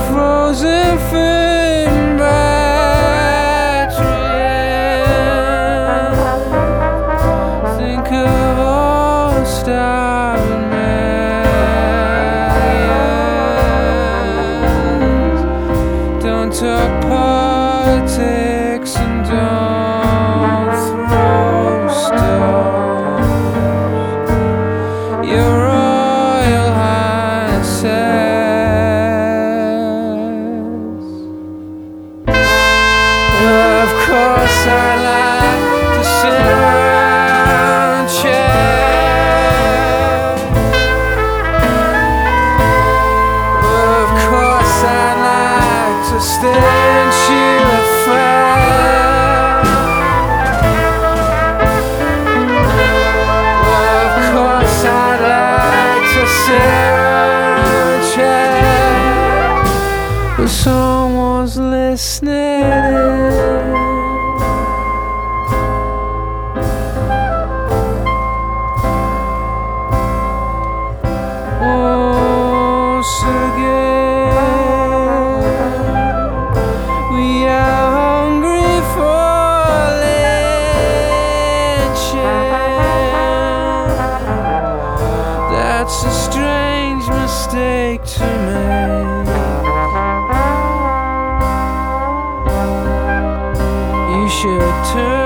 frozen food battery. Think of all starving millions. Don't talk politics and don't throw stones. Your Royal Highness says, of course I like to sit around chat. Of course I like to stare and chew a fat. Of course I'd like to sit around chat, but someone's listening. Once again, we are hungry for lynching. That's a strange mistake to make. You should turn